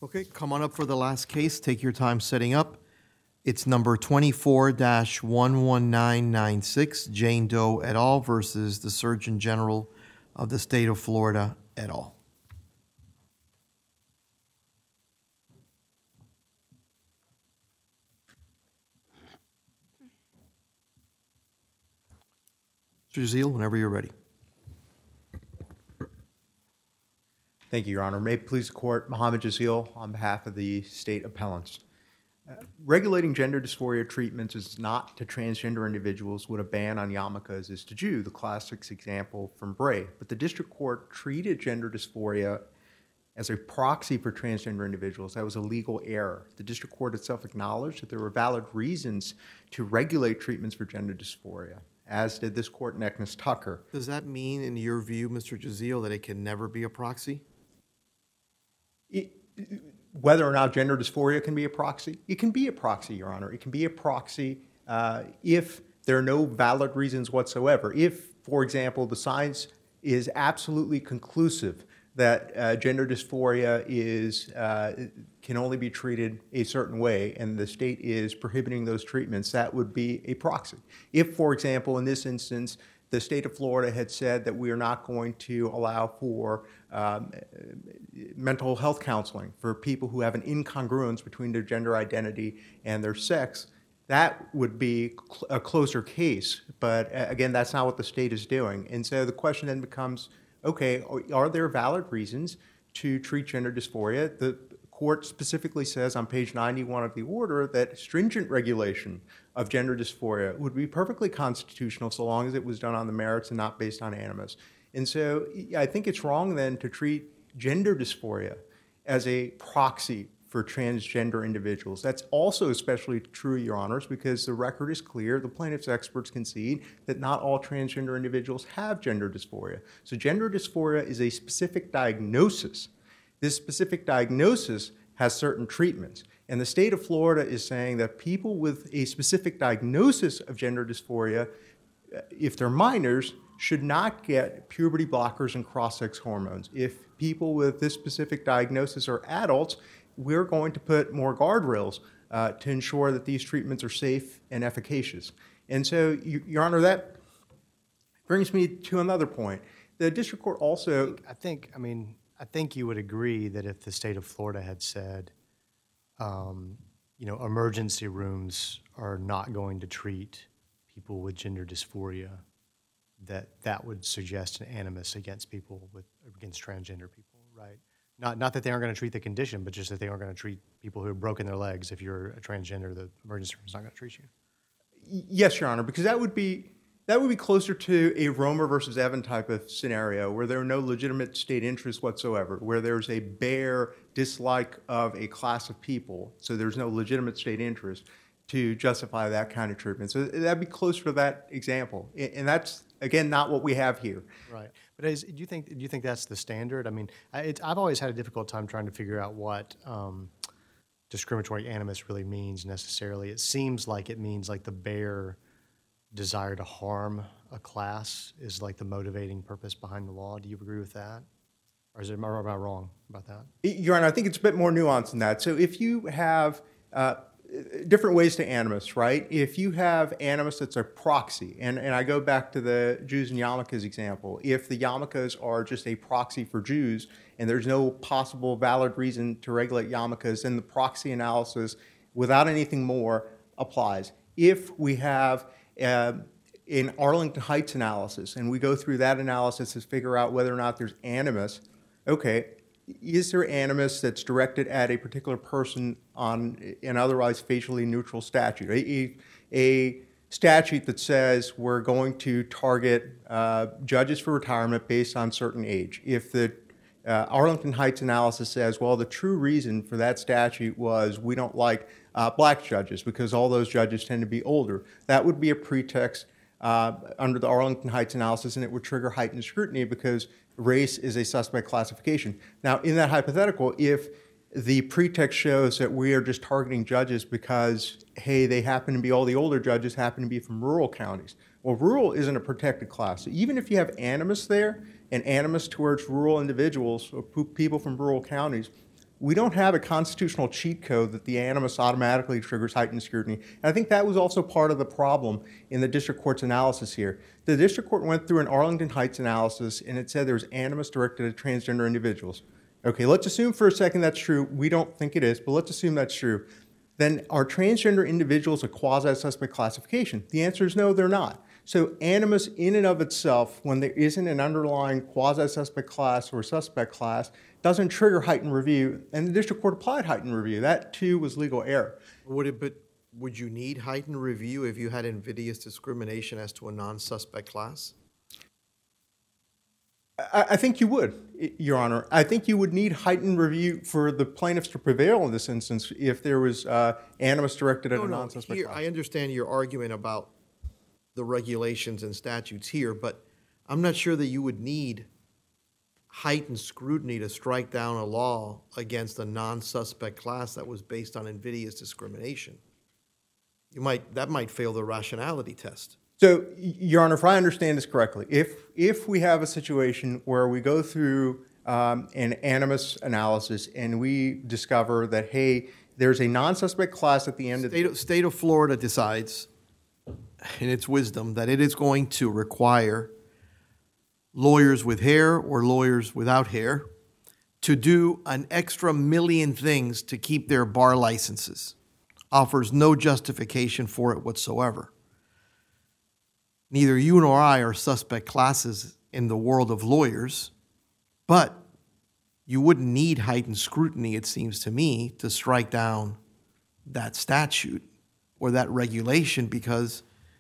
Okay, come on up for the last case. Take your time setting up. It's number 24-11996, Jane Doe et al. Versus the Surgeon General of the State of Florida et al. Mr. Jazeel, whenever you're ready. Thank you, Your Honor. May it please the Court, Mohammed Jazeel on behalf of the state appellants. Regulating gender dysphoria treatments is not to transgender individuals what a ban on yarmulkes is to Jew, the classic example from Bray. But the district court treated gender dysphoria as a proxy for transgender individuals. That was a legal error. The district court itself acknowledged that there were valid reasons to regulate treatments for gender dysphoria, as did this court in Eknes Tucker. Does that mean, in your view, Mr. Jazeel, that it can never be a proxy? Whether or not gender dysphoria can be a proxy, it can be a proxy, Your Honor. It can be a proxy if there are no valid reasons whatsoever. If, for example, the science is absolutely conclusive that gender dysphoria can only be treated a certain way and the state is prohibiting those treatments, that would be a proxy. If, for example, in this instance, the state of Florida had said that we are not going to allow for mental health counseling for people who have an incongruence between their gender identity and their sex, that would be a closer case. But again, that's not what the state is doing. And so the question then becomes, okay, are there valid reasons to treat gender dysphoria? The court specifically says on page 91 of the order that stringent regulation of gender dysphoria would be perfectly constitutional so long as it was done on the merits and not based on animus. And so I think it's wrong then to treat gender dysphoria as a proxy for transgender individuals. That's also especially true, Your Honors, because the record is clear, the plaintiff's experts concede that not all transgender individuals have gender dysphoria. So gender dysphoria is a specific diagnosis. This specific diagnosis has certain treatments. And the state of Florida is saying that people with a specific diagnosis of gender dysphoria, if they're minors, should not get puberty blockers and cross-sex hormones. If people with this specific diagnosis are adults, we're going to put more guardrails to ensure that these treatments are safe and efficacious. And so, Your Honor, that brings me to another point. The district court also... I think you would agree that if the state of Florida had said, emergency rooms are not going to treat people with gender dysphoria, that would suggest an animus against transgender people, right? Not that they aren't going to treat the condition, but just that they aren't going to treat people who have broken their legs. If you're a transgender, the emergency room is not going to treat you. Yes, Your Honor, because that would be closer to a Romer versus Evan type of scenario where there are no legitimate state interests whatsoever, where there's a bare dislike of a class of people, so there's no legitimate state interest to justify that kind of treatment. So that'd be closer to that example, and that's again not what we have here. Right, but do you think that's the standard? I mean, I've always had a difficult time trying to figure out what discriminatory animus really means necessarily. It seems like it means like the bare desire to harm a class is like the motivating purpose behind the law. Do you agree with that? Or am I wrong about that? Your Honor, I think it's a bit more nuanced than that. So if you have different ways to animus, right? If you have animus that's a proxy, and I go back to the Jews and yarmulkes example, if the yarmulkes are just a proxy for Jews and there's no possible valid reason to regulate yarmulkes, then the proxy analysis, without anything more, applies. If we have in Arlington Heights analysis, and we go through that analysis to figure out whether or not there's animus, okay, is there animus that's directed at a particular person on an otherwise facially neutral statute? A statute that says we're going to target judges for retirement based on certain age. If the Arlington Heights analysis says, well, the true reason for that statute was we don't like black judges because all those judges tend to be older, that would be a pretext under the Arlington Heights analysis, and it would trigger heightened scrutiny because race is a suspect classification. Now, in that hypothetical, if the pretext shows that we are just targeting judges because, hey, they happen to be, all the older judges happen to be from rural counties. Well, rural isn't a protected class. So even if you have animus there, and animus towards rural individuals or people from rural counties, we don't have a constitutional cheat code that the animus automatically triggers heightened scrutiny. And I think that was also part of the problem in the district court's analysis here. The district court went through an Arlington Heights analysis, and it said there was animus directed at transgender individuals. Okay, let's assume for a second that's true. We don't think it is, but let's assume that's true. Then are transgender individuals a quasi-suspect classification? The answer is no, they're not. So animus in and of itself, when there isn't an underlying quasi-suspect class or suspect class, doesn't trigger heightened review, and the district court applied heightened review. That, too, was legal error. Would you need heightened review if you had invidious discrimination as to a non-suspect class? I think you would, Your Honor. I think you would need heightened review for the plaintiffs to prevail in this instance if there was animus directed at a non-suspect class. I understand your argument about the regulations and statutes here, but I'm not sure that you would need heightened scrutiny to strike down a law against a non-suspect class that was based on invidious discrimination. That might fail the rationality test. So, Your Honor, if I understand this correctly, if we have a situation where we go through an animus analysis and we discover that, hey, there's a non-suspect class at the end of the State of Florida decides, in its wisdom, that it is going to require lawyers with hair or lawyers without hair to do an extra million things to keep their bar licenses, offers no justification for it whatsoever. Neither you nor I are suspect classes in the world of lawyers, but you wouldn't need heightened scrutiny, it seems to me, to strike down that statute or that regulation, because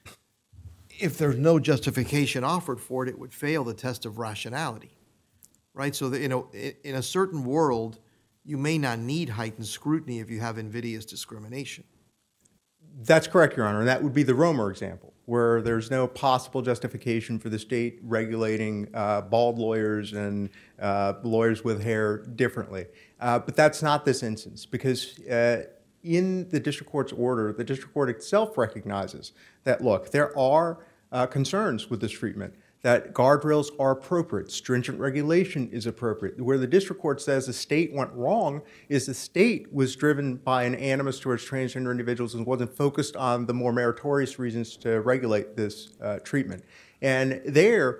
if there's no justification offered for it, it would fail the test of rationality, right? So, in a certain world, you may not need heightened scrutiny if you have invidious discrimination. That's correct, Your Honor, and that would be the Romer example, where there's no possible justification for the state regulating bald lawyers and lawyers with hair differently. But that's not this instance, because in the district court's order, the district court itself recognizes that, look, there are concerns with this treatment, that guardrails are appropriate, stringent regulation is appropriate. Where the district court says the state went wrong is the state was driven by an animus towards transgender individuals and wasn't focused on the more meritorious reasons to regulate this treatment. And there,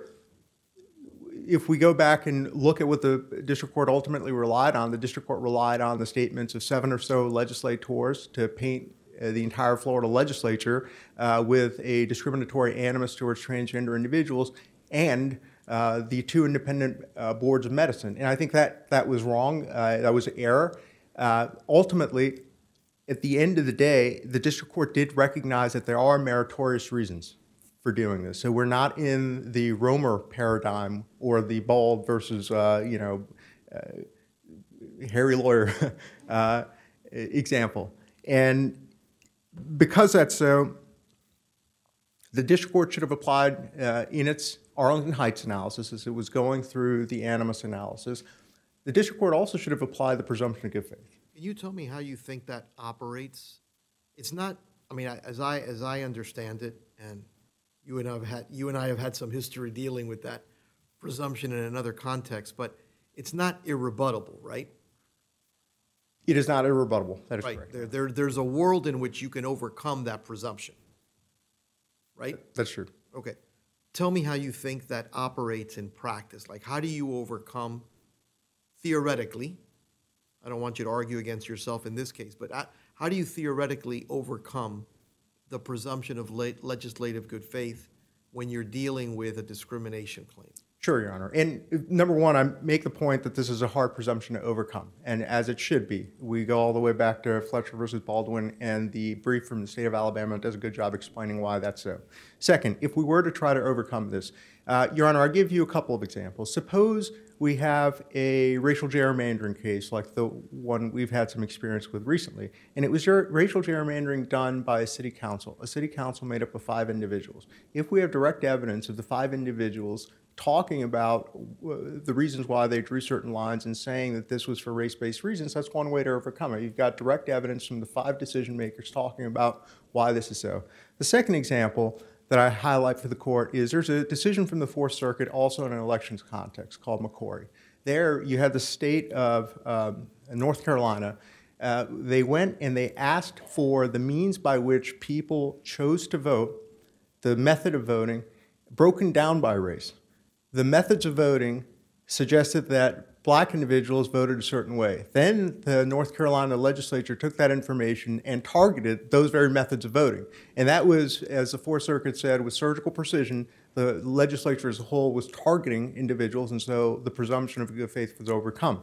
if we go back and look at what the district court ultimately relied on, the district court relied on the statements of 7 or so legislators to paint the entire Florida legislature with a discriminatory animus towards transgender individuals and the 2 independent boards of medicine. And I think that was wrong. That was error. Ultimately, at the end of the day, the district court did recognize that there are meritorious reasons for doing this. So we're not in the Romer paradigm or the bald versus, hairy lawyer example. And because that's so, the district court should have applied in its Arlington Heights analysis, as it was going through the animus analysis, the district court also should have applied the presumption of good faith. Can you tell me how you think that operates? It's not, I mean, as I understand it, and you and I have had some history dealing with that presumption in another context, but it's not irrebuttable, right? It is not irrebuttable. That is right. correct. There's a world in which you can overcome that presumption, right? That's true. Okay. Tell me how you think that operates in practice. Like, how do you overcome, theoretically, I don't want you to argue against yourself in this case, but how do you theoretically overcome the presumption of legislative good faith when you're dealing with a discrimination claim? Sure, Your Honor. And number one, I make the point that this is a hard presumption to overcome, and as it should be. We go all the way back to Fletcher versus Baldwin, and the brief from the state of Alabama does a good job explaining why that's so. Second, if we were to try to overcome this, Your Honor, I'll give you a couple of examples. Suppose we have a racial gerrymandering case like the one we've had some experience with recently, and it was racial gerrymandering done by a city council made up of 5 individuals. If we have direct evidence of the 5 individuals talking about the reasons why they drew certain lines and saying that this was for race-based reasons, that's one way to overcome it. You've got direct evidence from the 5 decision makers talking about why this is so. The second example that I highlight for the court is there's a decision from the Fourth Circuit, also in an elections context, called McCory. There, you had the state of North Carolina. They went and they asked for the means by which people chose to vote, the method of voting, broken down by race. The methods of voting suggested that black individuals voted a certain way. Then the North Carolina legislature took that information and targeted those very methods of voting. And that was, as the Fourth Circuit said, with surgical precision. The legislature as a whole was targeting individuals, and so the presumption of good faith was overcome.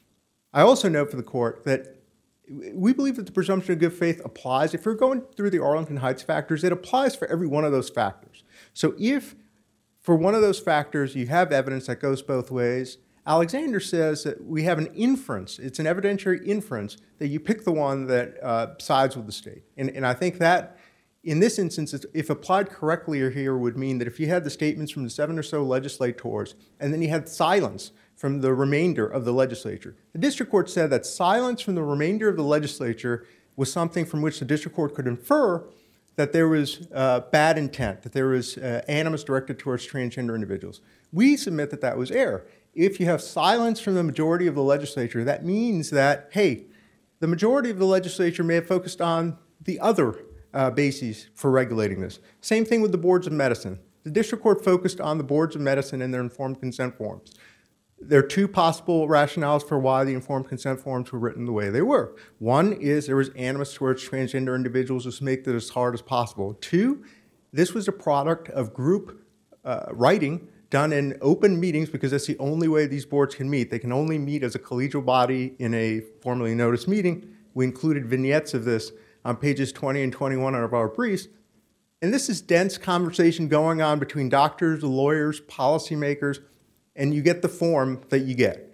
I also note for the court that we believe that the presumption of good faith applies. If you're going through the Arlington Heights factors, it applies for every one of those factors. So if for one of those factors you have evidence that goes both ways, Alexander says that we have an inference. It's an evidentiary inference that you pick the one that sides with the state. And I think that in this instance, if applied correctly here, would mean that if you had the statements from the 7 or so legislators and then you had silence from the remainder of the legislature, the district court said that silence from the remainder of the legislature was something from which the district court could infer that there was bad intent, that there was animus directed towards transgender individuals. We submit that that was error. If you have silence from the majority of the legislature, that means that, hey, the majority of the legislature may have focused on the other bases for regulating this. Same thing with the boards of medicine. The district court focused on the boards of medicine and their informed consent forms. There are two possible rationales for why the informed consent forms were written the way they were. One is there was animus towards transgender individuals to make this as hard as possible. Two, this was a product of group writing done in open meetings because that's the only way these boards can meet. They can only meet as a collegial body in a formally noticed meeting. We included vignettes of this on pages 20 and 21 of our briefs. And this is dense conversation going on between doctors, lawyers, policymakers, and you get the form that you get.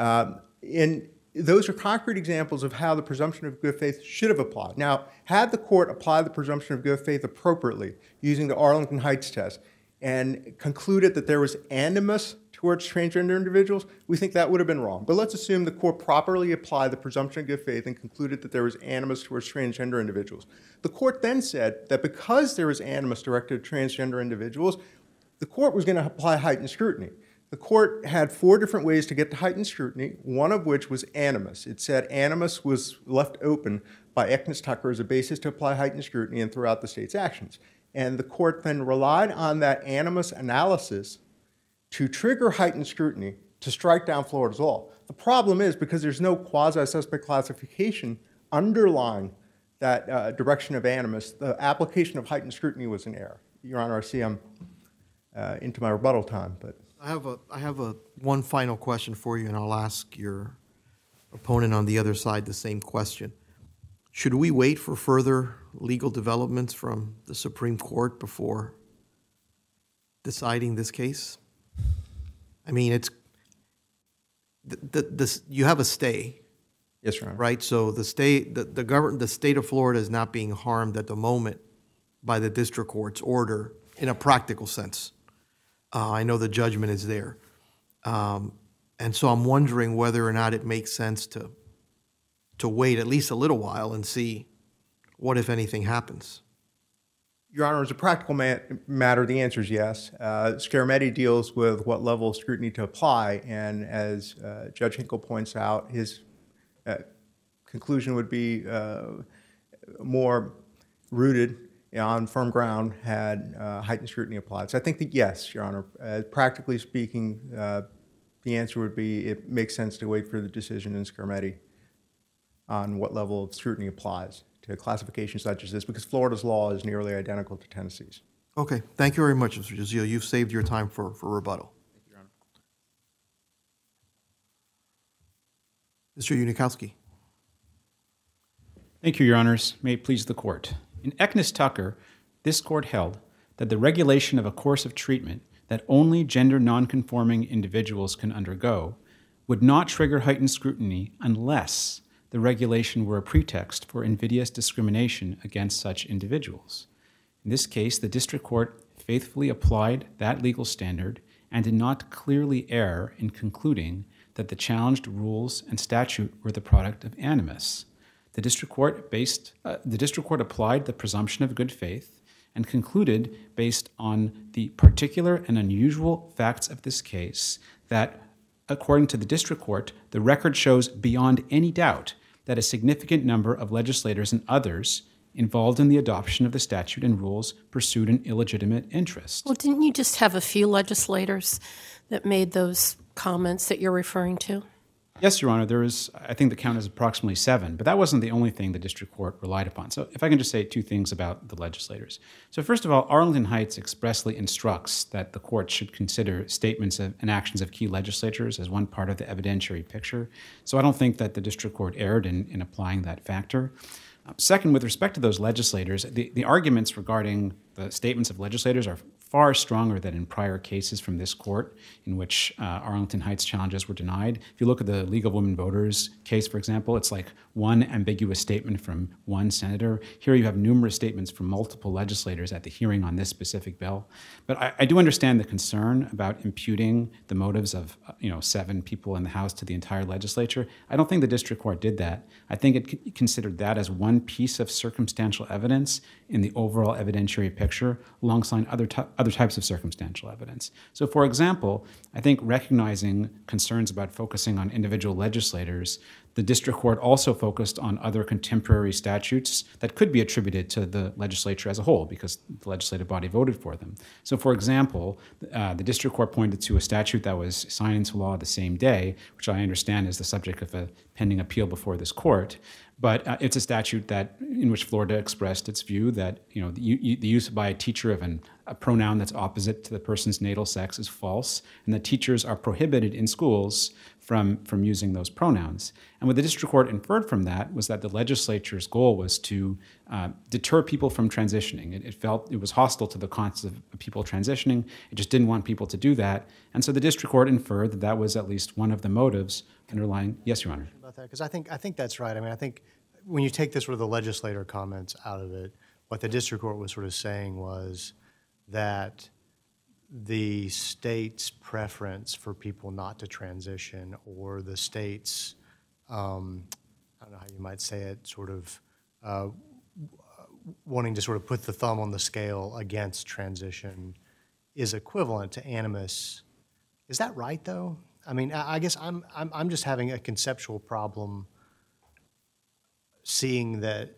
And those are concrete examples of how the presumption of good faith should have applied. Now, had the court applied the presumption of good faith appropriately using the Arlington Heights test and concluded that there was animus towards transgender individuals, we think that would have been wrong. But let's assume the court properly applied the presumption of good faith and concluded that there was animus towards transgender individuals. The court then said that because there was animus directed to transgender individuals, the court was going to apply heightened scrutiny. The court had 4 different ways to get to heightened scrutiny, one of which was animus. It said animus was left open by Eknes Tucker as a basis to apply heightened scrutiny and throughout the state's actions. And the court then relied on that animus analysis to trigger heightened scrutiny to strike down Florida's law. The problem is because there's no quasi-suspect classification underlying that direction of animus, the application of heightened scrutiny was an error. Your Honor, I see I'm into my rebuttal time, but. I have one final question for you, and I'll ask your opponent on the other side the same question. Should we wait for further legal developments from the Supreme Court before deciding this case? I mean, it's you have a stay. Yes, Your Honor. Right? So the state of Florida is not being harmed at the moment by the district court's order in a practical sense. I know the judgment is there. And so I'm wondering whether or not it makes sense to wait at least a little while and see what, if anything, happens. Your Honor, as a practical matter, the answer is yes. Scarameti deals with what level of scrutiny to apply, and as Judge Hinkle points out, his conclusion would be more rooted on firm ground had heightened scrutiny applied. So I think that yes, Your Honor, practically speaking, the answer would be it makes sense to wait for the decision in Scarameti on what level of scrutiny applies to classifications such as this, because Florida's law is nearly identical to Tennessee's. Okay. Thank you very much, Mr. Jazeel. You've saved your time for rebuttal. Thank you, Your Honor. Mr. Unikowski. Thank you, Your Honors. May it please the Court. In Eknes Tucker, this Court held that the regulation of a course of treatment that only gender nonconforming individuals can undergo would not trigger heightened scrutiny unless the regulation were a pretext for invidious discrimination against such individuals. In this case, the District Court faithfully applied that legal standard and did not clearly err in concluding that the challenged rules and statute were the product of animus. The District Court applied the presumption of good faith and concluded, based on the particular and unusual facts of this case, that according to the district court, the record shows beyond any doubt that a significant number of legislators and others involved in the adoption of the statute and rules pursued an illegitimate interest. Well, didn't you just have a few legislators that made those comments that you're referring to? Yes, Your Honor, there is, I think the count is approximately 7, but that wasn't the only thing the district court relied upon. So if I can just say 2 things about the legislators. So first of all, Arlington Heights expressly instructs that the court should consider statements and actions of key legislators as one part of the evidentiary picture. So I don't think that the district court erred in applying that factor. Second, with respect to those legislators, the arguments regarding the statements of legislators are far stronger than in prior cases from this court in which Arlington Heights challenges were denied. If you look at the League of Women Voters case, for example, it's like one ambiguous statement from one senator. Here you have numerous statements from multiple legislators at the hearing on this specific bill. But I do understand the concern about imputing the motives of 7 people in the House to the entire legislature. I don't think the district court did that. I think it considered that as one piece of circumstantial evidence in the overall evidentiary picture alongside other types of circumstantial evidence. So, for example, I think recognizing concerns about focusing on individual legislators, the district court also focused on other contemporary statutes that could be attributed to the legislature as a whole because the legislative body voted for them. So, for example, the district court pointed to a statute that was signed into law the same day, which I understand is the subject of a pending appeal before this court. But it's a statute in which Florida expressed its view that the use by a teacher of a pronoun that's opposite to the person's natal sex is false, and that teachers are prohibited in schools from using those pronouns. And what the district court inferred from that was that the legislature's goal was to deter people from transitioning. It felt it was hostile to the concept of people transitioning. It just didn't want people to do that. And so the district court inferred that was at least one of the motives underlying. Yes, Your Honor. About that, because I think that's right. I mean, I think when you take this sort of the legislator comments out of it, what the district court was sort of saying was that the state's preference for people not to transition, or the state's, I don't know how you might say it, sort of wanting to sort of put the thumb on the scale against transition, is equivalent to animus. Is that right, though? I mean, I guess I'm just having a conceptual problem seeing that.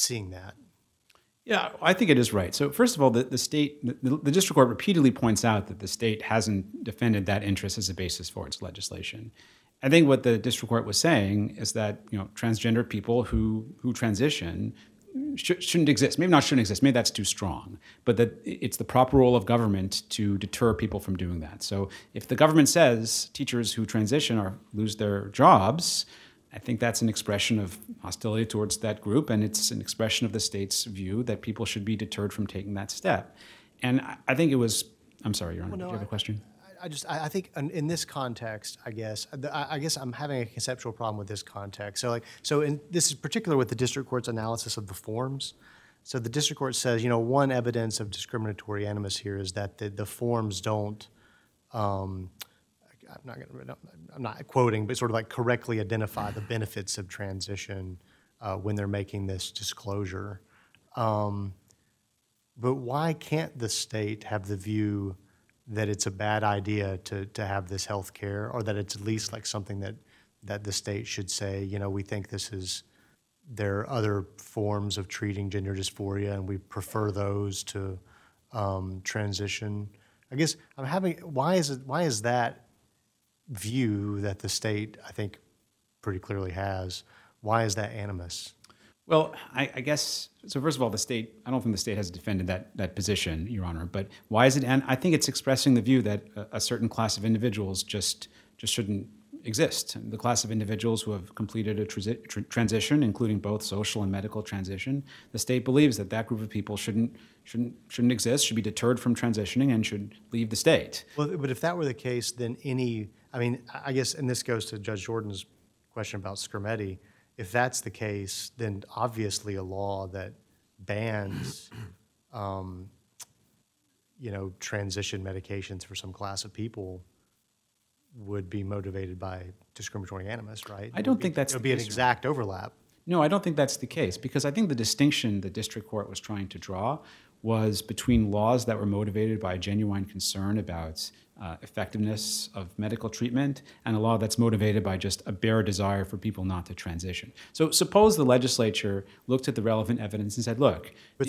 Yeah, I think it is right. So first of all, the district court repeatedly points out that the state hasn't defended that interest as a basis for its legislation. I think what the district court was saying is that transgender people who transition shouldn't exist. Maybe not shouldn't exist. Maybe that's too strong. But that it's the proper role of government to deter people from doing that. So if the government says teachers who transition or lose their jobs, I think that's an expression of hostility towards that group, and it's an expression of the state's view that people should be deterred from taking that step. And I think it was. I'm sorry, Your Honor. Did you have a question? I think in this context, I guess I'm having a conceptual problem with this context. This is particular with the district court's analysis of the forms. So the district court says, one evidence of discriminatory animus here is that the forms don't. I'm not quoting, but sort of like correctly identify the benefits of transition when they're making this disclosure. But why can't the state have the view that it's a bad idea to have this health care, or that it's at least like something that the state should say, we think there are other forms of treating gender dysphoria and we prefer those to transition? I guess why is that view that the state, I think, pretty clearly has, why is that animus? Well, I guess, so first of all, I don't think the state has defended that position, Your Honor, but why is it, and I think it's expressing the view that a certain class of individuals just shouldn't exist. The class of individuals who have completed a transition, including both social and medical transition, the state believes that group of people shouldn't exist, should be deterred from transitioning, and should leave the state. Well, but if that were the case, then I guess, and this goes to Judge Jordan's question about Skermeti, if that's the case, then obviously a law that bans, transition medications for some class of people would be motivated by discriminatory animus, right? I don't think that's it would be an exact overlap. No, I don't think that's the case, because I think the distinction the district court was trying to draw was between laws that were motivated by a genuine concern about effectiveness of medical treatment and a law that's motivated by just a bare desire for people not to transition. So suppose the legislature looked at the relevant evidence and said, look, But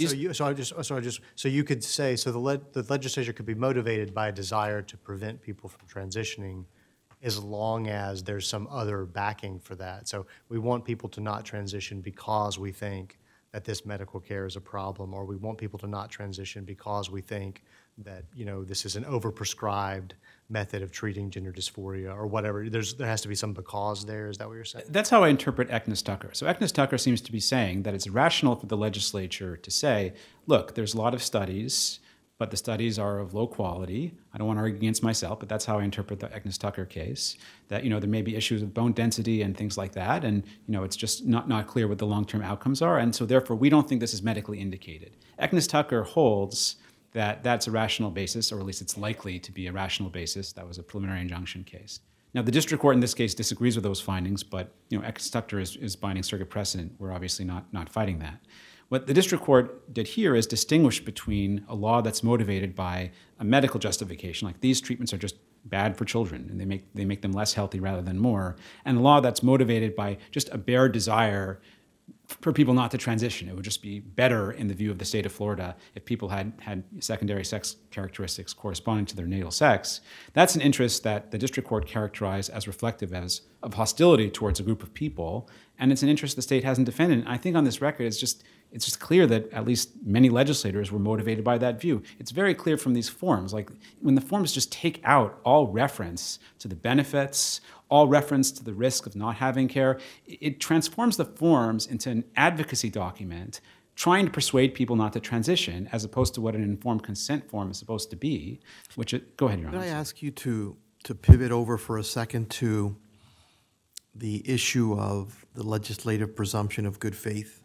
so you could say, so the legislature could be motivated by a desire to prevent people from transitioning as long as there's some other backing for that. So we want people to not transition because we think that this medical care is a problem, or we want people to not transition because we think that, this is an overprescribed method of treating gender dysphoria or whatever. There has to be some because there. Is that what you're saying? That's how I interpret Eknes Tucker. So Eknes Tucker seems to be saying that it's rational for the legislature to say, look, there's a lot of studies, but the studies are of low quality. I don't want to argue against myself, but that's how I interpret the Eknes Tucker case, that there may be issues with bone density and things like that, and it's just not clear what the long-term outcomes are, and so therefore we don't think this is medically indicated. Eknes Tucker holds that that's a rational basis, or at least it's likely to be a rational basis. That was a preliminary injunction case. Now, the district court in this case disagrees with those findings, but Eknes Tucker is binding circuit precedent. We're obviously not fighting that. What the district court did here is distinguish between a law that's motivated by a medical justification, like these treatments are just bad for children and they make them less healthy rather than more, and a law that's motivated by just a bare desire for people not to transition. It would just be better in the view of the state of Florida if people had secondary sex characteristics corresponding to their natal sex. That's an interest that the district court characterized as reflective of hostility towards a group of people, and it's an interest the state hasn't defended. And I think on this record, it's just clear that at least many legislators were motivated by that view. It's very clear from these forms, like when the forms just take out all reference to the benefits, all reference to the risk of not having care, it transforms the forms into an advocacy document trying to persuade people not to transition, as opposed to what an informed consent form is supposed to be, go ahead, Your Honor. Could I ask you to pivot over for a second to the issue of the legislative presumption of good faith?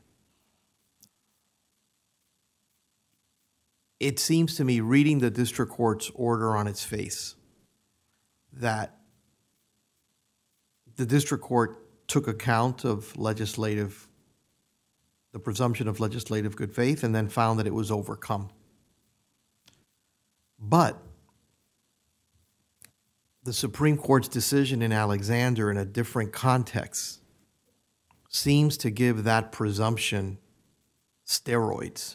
It seems to me, reading the district court's order on its face, that the district court took account of the presumption of legislative good faith, and then found that it was overcome. But the Supreme Court's decision in Alexander, in a different context, seems to give that presumption steroids.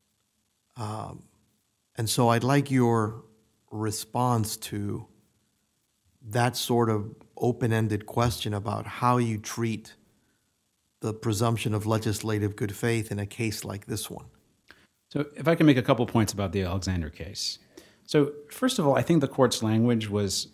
And so I'd like your response to that sort of open-ended question about how you treat the presumption of legislative good faith in a case like this one. So if I can make a couple points about the Alexander case. So first of all, I think the court's language was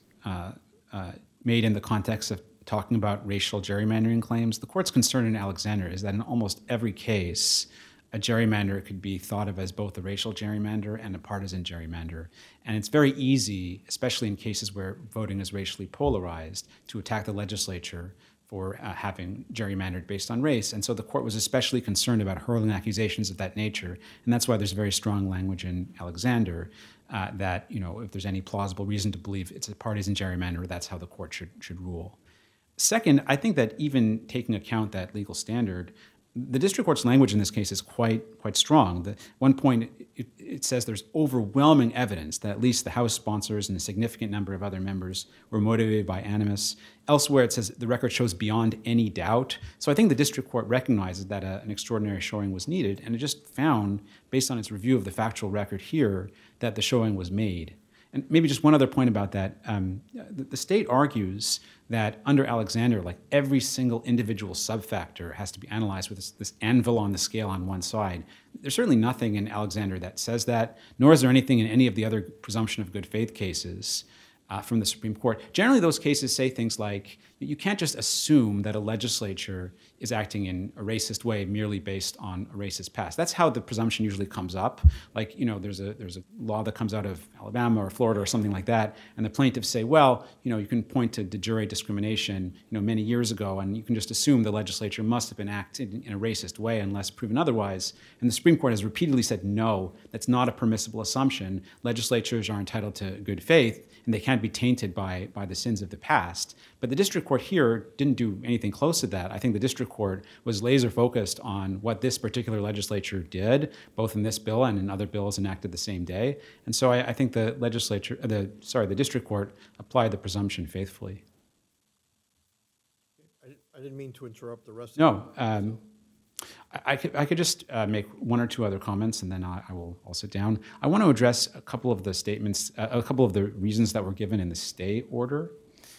made in the context of talking about racial gerrymandering claims. The court's concern in Alexander is that in almost every case, a gerrymander could be thought of as both a racial gerrymander and a partisan gerrymander. And it's very easy, especially in cases where voting is racially polarized, to attack the legislature for having gerrymandered based on race. And so the court was especially concerned about hurling accusations of that nature. And that's why there's very strong language in Alexander that, if there's any plausible reason to believe it's a partisan gerrymander, that's how the court should rule. Second, I think that even taking account that legal standard, the district court's language in this case is quite strong. At one point, it says there's overwhelming evidence that at least the House sponsors and a significant number of other members were motivated by animus. Elsewhere, it says the record shows beyond any doubt. So I think the district court recognizes that an extraordinary showing was needed, and it just found, based on its review of the factual record here, that the showing was made. And maybe just one other point about that. The state argues that under Alexander, like every single individual subfactor has to be analyzed with this anvil on the scale on one side. There's certainly nothing in Alexander that says that, nor is there anything in any of the other presumption of good faith cases from the Supreme Court. Generally, those cases say things like, you can't just assume that a legislature is acting in a racist way merely based on a racist past. That's how the presumption usually comes up. Like, there's a law that comes out of Alabama or Florida or something like that, and the plaintiffs say, well, you can point to de jure discrimination, many years ago, and you can just assume the legislature must have been acting in a racist way unless proven otherwise. And the Supreme Court has repeatedly said, no, that's not a permissible assumption. Legislatures are entitled to good faith, and they can't be tainted by the sins of the past. But the district court here didn't do anything close to that. I think the district court was laser focused on what this particular legislature did, both in this bill and in other bills enacted the same day. And so I think the district court applied the presumption faithfully. I didn't mean to interrupt the rest of No. I could just make one or two other comments, and then I'll sit down. I want to address a couple of the statements, a couple of the reasons that were given in the stay order.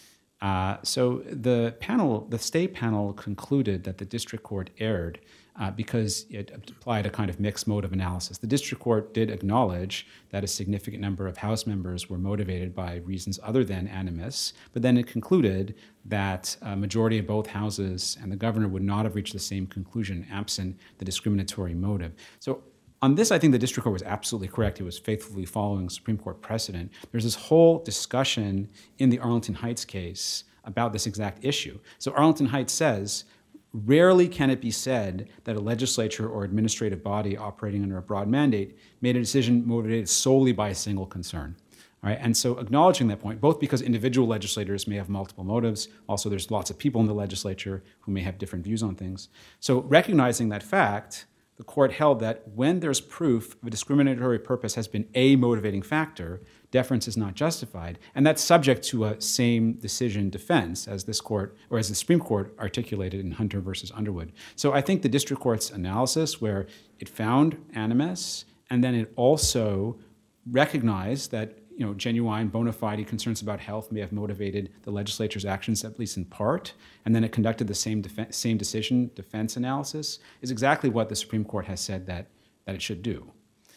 So the stay panel concluded that the district court erred because it applied a kind of mixed mode of analysis. The district court did acknowledge that a significant number of House members were motivated by reasons other than animus, but then it concluded that a majority of both houses and the governor would not have reached the same conclusion absent the discriminatory motive. So on this, I think the district court was absolutely correct. It was faithfully following Supreme Court precedent. There's this whole discussion in the Arlington Heights case about this exact issue. So Arlington Heights says, rarely can it be said that a legislature or administrative body operating under a broad mandate made a decision motivated solely by a single concern. All right? And so acknowledging that point, both because individual legislators may have multiple motives, also there's lots of people in the legislature who may have different views on things. So recognizing that fact, the court held that when there's proof of a discriminatory purpose has been a motivating factor, deference is not justified. And that's subject to a same decision defense, as this court, or as the Supreme Court articulated in Hunter versus Underwood. So I think the district court's analysis, where it found animus, and then it also recognized that genuine bona fide concerns about health may have motivated the legislature's actions, at least in part, and then it conducted the same decision defense analysis, is exactly what the Supreme Court has said that it should do.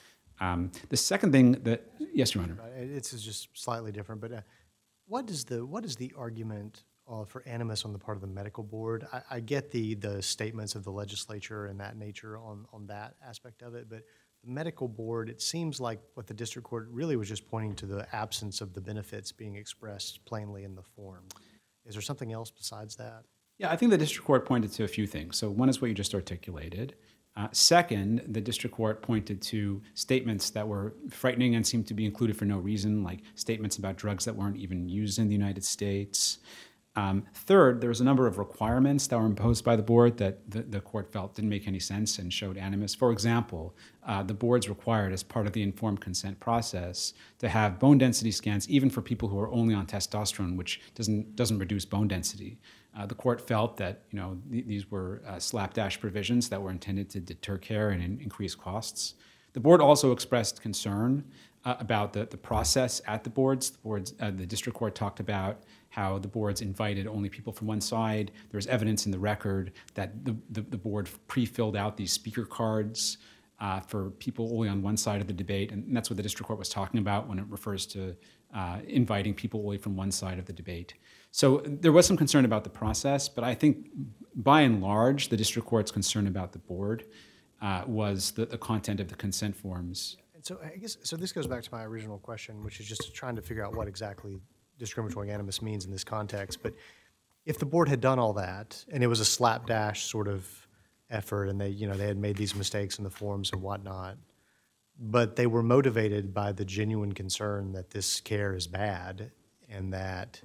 The second thing that, yes, Your Honor. It's just slightly different, but what is the argument for animus on the part of the medical board? I get the statements of the legislature and that nature on that aspect of it, but the medical board, it seems like what the district court really was just pointing to the absence of the benefits being expressed plainly in the form. Is there something else besides that? Yeah, I think the district court pointed to a few things. So one is what you just articulated. Second, the district court pointed to statements that were frightening and seemed to be included for no reason, like statements about drugs that weren't even used in the United States. Third, there was a number of requirements that were imposed by the board that the court felt didn't make any sense and showed animus. For example, the board's required as part of the informed consent process to have bone density scans even for people who are only on testosterone, which doesn't reduce bone density. The court felt that these were slapdash provisions that were intended to deter care and increase costs. The board also expressed concern about the process at the boards. The district court talked about how the boards invited only people from one side. There was evidence in the record that the board pre-filled out these speaker cards for people only on one side of the debate, and that's what the district court was talking about when it refers to inviting people only from one side of the debate. So there was some concern about the process, but I think by and large, the district court's concern about the board was the content of the consent forms. And so I guess this goes back to my original question, which is just trying to figure out what exactly discriminatory animus means in this context. But if the board had done all that and it was a slapdash sort of effort, and they had made these mistakes in the forms and whatnot, but they were motivated by the genuine concern that this care is bad and that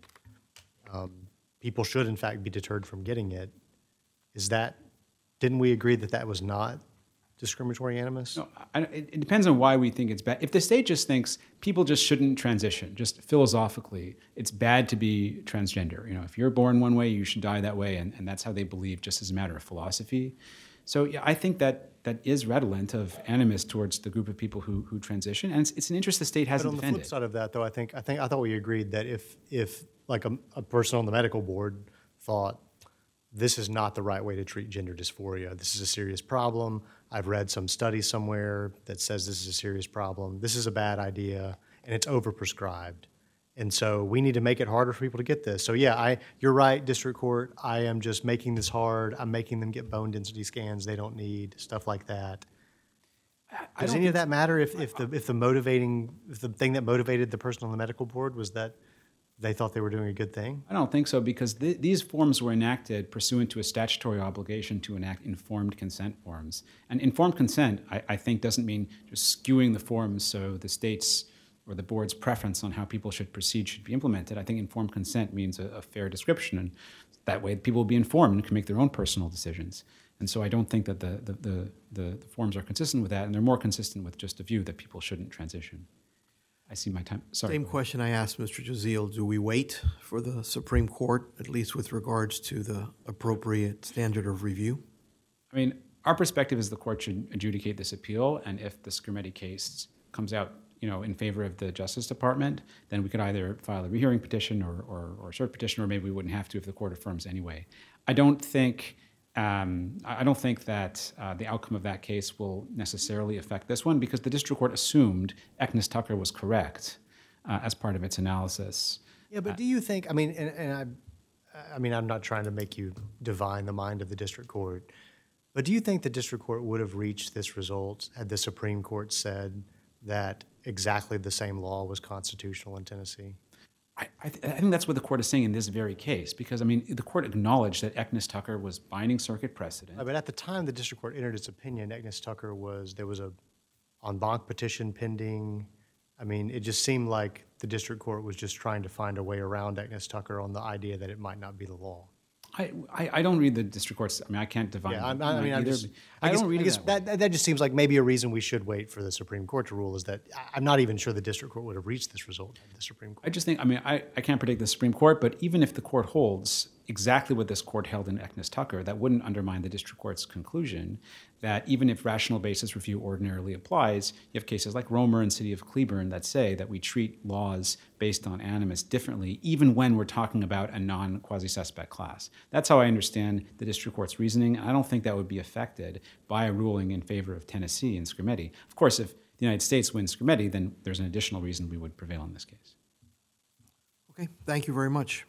people should in fact be deterred from getting it, didn't we agree that was not discriminatory animus? No, it depends on why we think it's bad. If the state just thinks people just shouldn't transition, just philosophically, it's bad to be transgender. If you're born one way, you should die that way, and that's how they believe, just as a matter of philosophy. So yeah, I think that is redolent of animus towards the group of people who transition, and it's an interest the state hasn't defended. But on the flip side of that, though, I thought we agreed that if like a person on the medical board thought this is not the right way to treat gender dysphoria, this is a serious problem, I've read some study somewhere that says this is a serious problem, this is a bad idea, and it's overprescribed. And so we need to make it harder for people to get this. So yeah, you're right, district court, I am just making this hard. I'm making them get bone density scans they don't need, stuff like that. Does any of that matter if the thing that motivated the person on the medical board was that they thought they were doing a good thing? I don't think so, because these forms were enacted pursuant to a statutory obligation to enact informed consent forms. And informed consent, I think, doesn't mean just skewing the forms so the states or the board's preference on how people should proceed should be implemented. I think informed consent means a fair description, and that way people will be informed and can make their own personal decisions. And so I don't think that the forms are consistent with that, and they're more consistent with just a view that people shouldn't transition. I see my time. Sorry. Same question I asked Mr. Jazeel. Do we wait for the Supreme Court, at least with regards to the appropriate standard of review? I mean, our perspective is the court should adjudicate this appeal, and if the Scrimeti case comes out, in favor of the Justice Department, then we could either file a rehearing petition or cert petition, or maybe we wouldn't have to if the court affirms anyway. I don't think that the outcome of that case will necessarily affect this one, because the district court assumed Eknes Tucker was correct as part of its analysis. Yeah, but do you think? I mean, I'm not trying to make you divine the mind of the district court, but do you think the district court would have reached this result had the Supreme Court said that exactly the same law was constitutional in Tennessee? I think that's what the court is saying in this very case, because, the court acknowledged that Eknes Tucker was binding circuit precedent. But at the time the district court entered its opinion, Eknes Tucker there was a en banc petition pending. It just seemed like the district court was just trying to find a way around Eknes Tucker on the idea that it might not be the law. I don't read the district court's. I can't divine. Yeah, I don't read it that just seems like maybe a reason we should wait for the Supreme Court to rule is that I'm not even sure the district court would have reached this result at the Supreme Court. I just think, I can't predict the Supreme Court, but even if the court holds exactly what this court held in Eknes Tucker, that wouldn't undermine the district court's conclusion that even if rational basis review ordinarily applies, you have cases like Romer and City of Cleburne that say that we treat laws based on animus differently, even when we're talking about a non-quasi-suspect class. That's how I understand the district court's reasoning. I don't think that would be affected by a ruling in favor of Tennessee in Scrimeti. Of course, if the United States wins Scrimeti, then there's an additional reason we would prevail in this case. Okay, thank you very much.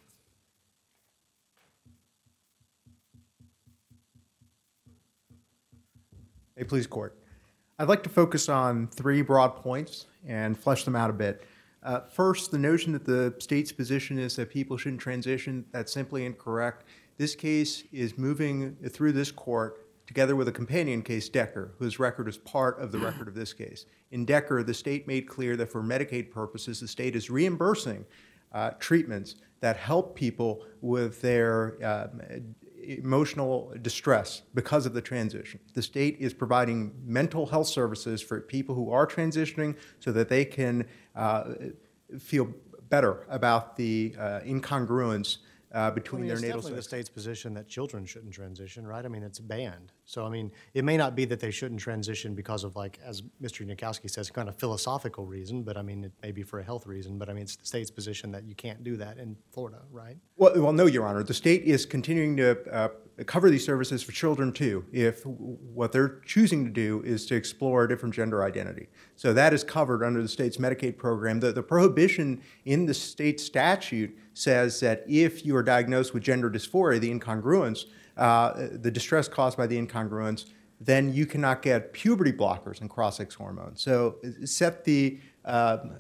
Hey, please, court. I'd like to focus on three broad points and flesh them out a bit. First, the notion that the state's position is that people shouldn't transition, that's simply incorrect. This case is moving through this court together with a companion case, Decker, whose record is part of the record of this case. In Decker, the state made clear that for Medicaid purposes, the state is reimbursing treatments that help people with their emotional distress because of the transition. The state is providing mental health services for people who are transitioning so that they can feel better about the incongruence between their natal It's definitely the sex. state's position that children shouldn't transition, right? It's banned. So, it may not be that they shouldn't transition because of, as Mr. Nikowski says, kind of philosophical reason, but it may be for a health reason, but it's the state's position that you can't do that in Florida, right? Well, no, Your Honor. The state is continuing to cover these services for children, too, if what they're choosing to do is to explore a different gender identity. So that is covered under the state's Medicaid program. The prohibition in the state statute says that if you are diagnosed with gender dysphoria, the incongruence, the distress caused by the incongruence, then you cannot get puberty blockers and cross-sex hormones. So set the... So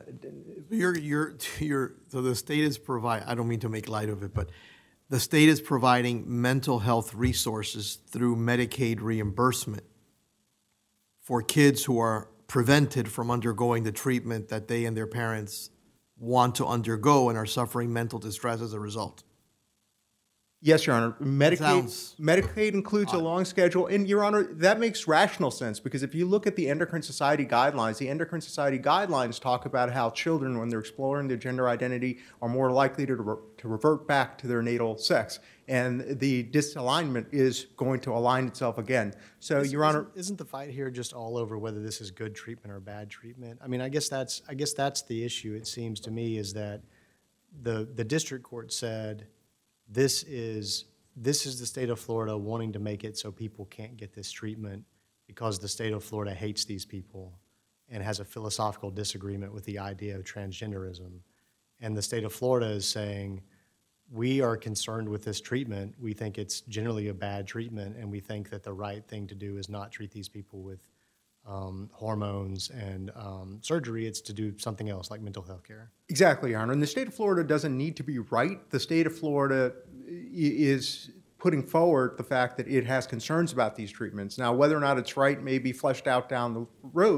the state is I don't mean to make light of it, but the state is providing mental health resources through Medicaid reimbursement for kids who are prevented from undergoing the treatment that they and their parents want to undergo and are suffering mental distress as a result. Yes, Your Honor. Sounds Medicaid includes a long schedule. And, Your Honor, that makes rational sense because if you look at the Endocrine Society guidelines, the Endocrine Society guidelines talk about how children, when they're exploring their gender identity, are more likely to revert back to their natal sex. And the disalignment is going to align itself again. So, Your Honor... Isn't the fight here just all over whether this is good treatment or bad treatment? I guess that's the issue, it seems to me, is that the district court said... This is the state of Florida wanting to make it so people can't get this treatment because the state of Florida hates these people and has a philosophical disagreement with the idea of transgenderism. And the state of Florida is saying, we are concerned with this treatment. We think it's generally a bad treatment, and we think that the right thing to do is not treat these people with hormones and surgery. It's to do something else like mental health care. Exactly, Your Honor. And the state of Florida doesn't need to be right. The state of Florida is putting forward the fact that it has concerns about these treatments. Now, whether or not it's right may be fleshed out down the road,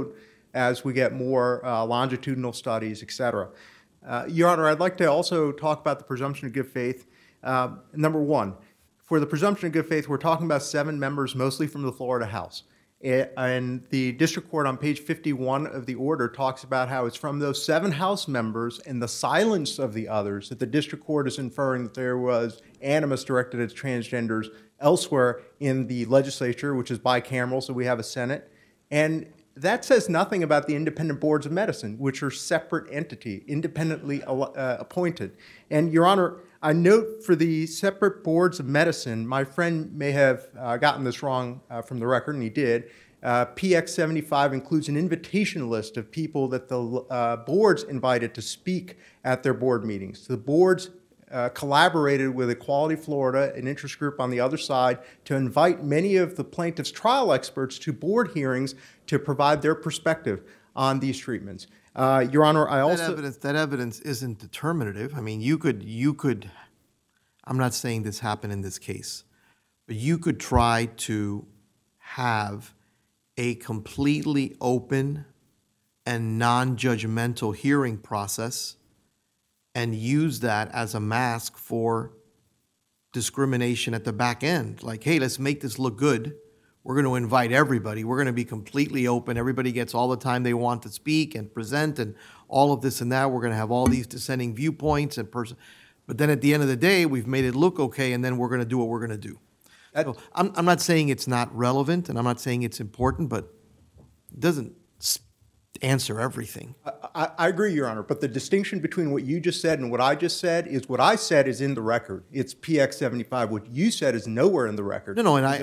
as we get more longitudinal studies, et cetera. Your Honor, I'd like to also talk about the presumption of good faith. Number one, for the presumption of good faith, we're talking about 7 members, mostly from the Florida House. And the district court on page 51 of the order talks about how it's from those 7 House members and the silence of the others that the district court is inferring that there was animus directed at transgenders elsewhere in the legislature, which is bicameral, so we have a Senate. And that says nothing about the independent boards of medicine, which are separate entity, independently appointed. And Your Honor, I note for the separate boards of medicine, my friend may have gotten this wrong from the record, and he did. PX 75 includes an invitation list of people that the boards invited to speak at their board meetings. The boards collaborated with Equality Florida, an interest group on the other side, to invite many of the plaintiffs' trial experts to board hearings to provide their perspective on these treatments. Your Honor, I also... That evidence isn't determinative. I mean, you could, I'm not saying this happened in this case, but you could try to have a completely open and non-judgmental hearing process and use that as a mask for discrimination at the back end. Like, hey, let's make this look good. We're going to invite everybody. We're going to be completely open. Everybody gets all the time they want to speak and present and all of this and that. We're going to have all these dissenting viewpoints and but then at the end of the day, we've made it look okay, and then we're going to do what we're going to do. So I'm not saying it's not relevant, and I'm not saying it's important, but it doesn't answer everything. I agree, Your Honor, but the distinction between what you just said and what I just said is what I said is in the record. It's PX 75. What you said is nowhere in the record. No, and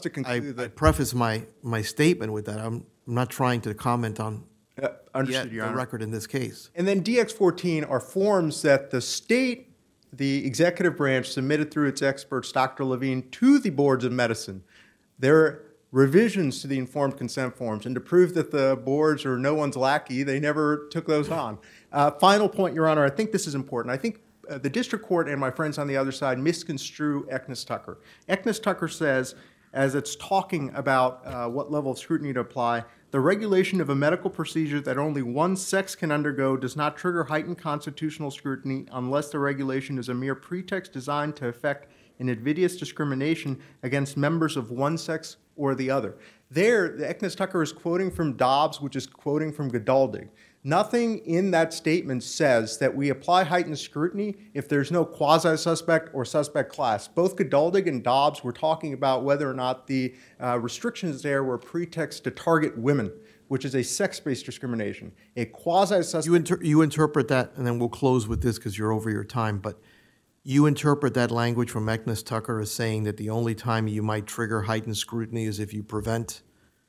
I preface my statement with that. I'm not trying to comment on understood, Your the Honor. record in this case. And then DX 14 are forms that the state, the executive branch, submitted through its experts, Dr. Levine, to the boards of medicine. They're revisions to the informed consent forms, and to prove that the boards are no one's lackey, they never took those on. Final point, Your Honor, I think this is important. I think the district court and my friends on the other side misconstrue Eknis Tucker. Eknis Tucker says, as it's talking about what level of scrutiny to apply, the regulation of a medical procedure that only one sex can undergo does not trigger heightened constitutional scrutiny unless the regulation is a mere pretext designed to effect an invidious discrimination against members of one sex or the other. There, the Eknis Tucker is quoting from Dobbs, which is quoting from Gedaldig. Nothing in that statement says that we apply heightened scrutiny if there's no quasi-suspect or suspect class. Both Gedaldig and Dobbs were talking about whether or not the restrictions there were pretext to target women, which is a sex-based discrimination. A quasi-suspect... You interpret that, and then we'll close with this because you're over your time, but you interpret that language from Eknis Tucker as saying that the only time you might trigger heightened scrutiny is if you prevent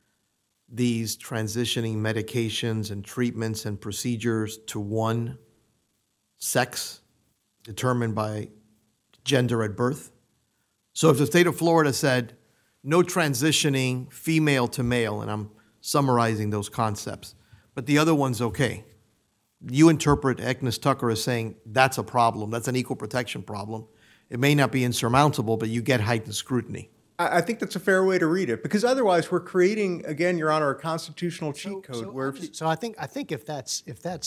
these transitioning medications and treatments and procedures to one sex determined by gender at birth. So if the state of Florida said no transitioning female to male, and I'm summarizing those concepts, but the other one's okay, you interpret Eknis Tucker as saying that's a problem, that's an equal protection problem. It may not be insurmountable, but you get heightened scrutiny. I think that's a fair way to read it, because otherwise we're creating, again, Your Honor, a constitutional cheat code. So I think if that's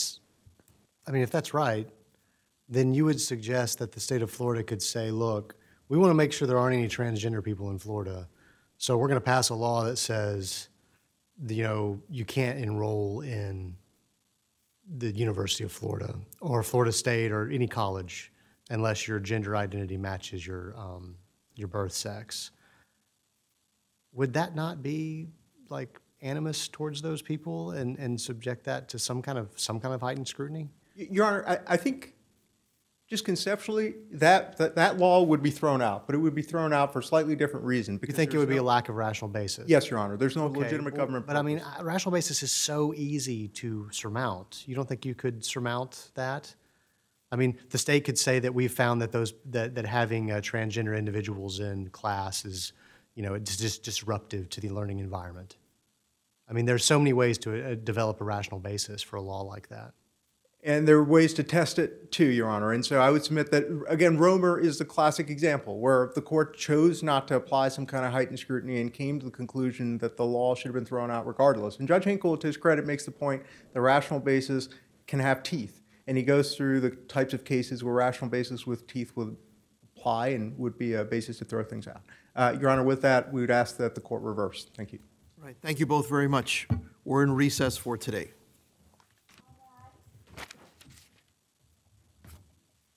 right, then you would suggest that the state of Florida could say, look, we want to make sure there aren't any transgender people in Florida, so we're going to pass a law that says, you can't enroll in the University of Florida or Florida State or any college unless your gender identity matches your birth sex. Would that not be like animus towards those people and subject that to some kind of heightened scrutiny? Your Honor, I think just conceptually that law would be thrown out, but it would be thrown out for a slightly different reason. You think it would be a lack of rational basis? Yes, Your Honor. There's no legitimate government purpose. But I mean, a rational basis is so easy to surmount. You don't think you could surmount that? I mean, the state could say that we've found that that having transgender individuals in class is, it's just disruptive to the learning environment. I mean, there's so many ways to develop a rational basis for a law like that. And there are ways to test it too, Your Honor. And so I would submit that, again, Romer is the classic example where the court chose not to apply some kind of heightened scrutiny and came to the conclusion that the law should have been thrown out regardless. And Judge Hinkle, to his credit, makes the point the rational basis can have teeth. And he goes through the types of cases where rational basis with teeth would apply and would be a basis to throw things out. Your Honor, with that, we would ask that the court reverse. Thank you. Right. Thank you both very much. We're in recess for today.